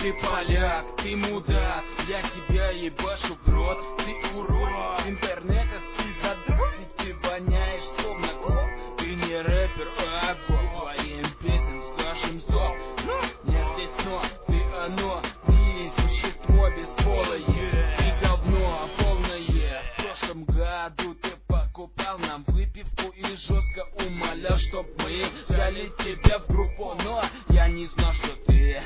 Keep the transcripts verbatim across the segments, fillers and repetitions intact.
ты поляк, ты мудак, я тебя ебашу в рот. Ты урод, с интернета спизадрот, и ты воняешь словно клоп. Ты не рэпер, а бог, твоим песням скажем стоп. Нет здесь но, ты оно, не существо бесполое. Ты говно полное. В прошлом году ты покупал нам выпивку и жестко умолял, чтоб мы взяли тебя в группу. Но я не знал, что ты,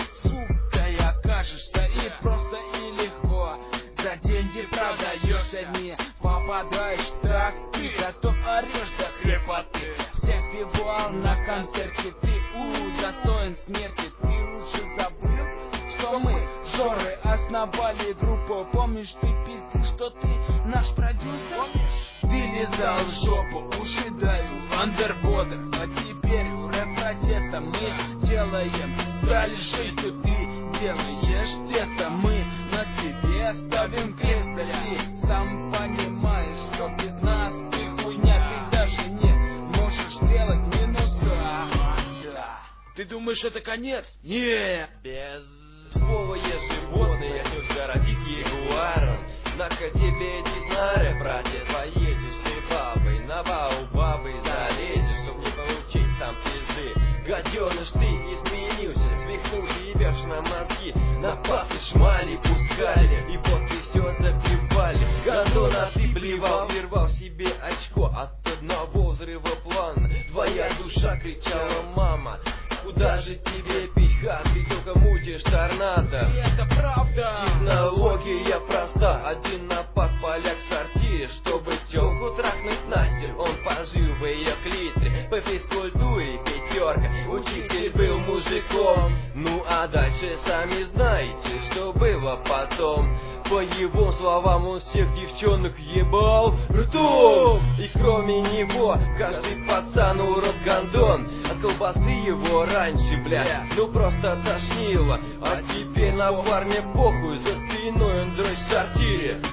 сука, и окажешься и просто и легко за деньги продаешься, не попадаешь так, ты готов орешь до хрипоты. Всех сбивал на концерте, ты у достоин смерти. Ты уже забыл, что мы Жоры основали группу. Помнишь, ты пиздил, что ты наш продюсер? Ты лизал жопу, уши давил, андерботер. А теперь у рэп-протеста мы делаем дальше, ты делаешь тесто. Мы на тебе ставим крест, да ты сам понимаешь, что без нас ты хуйня. Ты даже не можешь делать минуса. Да. Ты думаешь, это конец? Нет. Без Безполые животные нельзя родить ягуаром. На-ка тебе дизнары, братья, поедешь ты бабой, на бау-бабы залезешь, чтоб не получить там пизды. Гаденыш, ты изменился, свихнул ебешь на мозги, на пасы шмали пускали, и вот ты все забивали. Гадона ты блевал, вырвал себе очко от одного взрыва плана. Твоя душа кричала: мама, куда же тебе пить, ха, ты только мутишь торнадо. И это правда. Технология проста, один напад поляк в сортире, чтобы телку трахнуть нахер. Он пожил в ее клитре, по физкультуре пятерка, учитель был мужиком. Ну а дальше сами знаете, что было потом. По его словам, он всех девчонок ебал ртом. И кроме него, каждый пацан урод гондон. От колбасы его раньше, бля, ну просто тошнило. А теперь на парня похуй, за спиной он дрочь в сортире.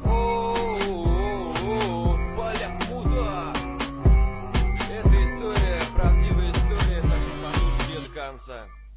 О-о-о-о, поляк мудак. Эта история, правдивая история, так что послушайте до конца.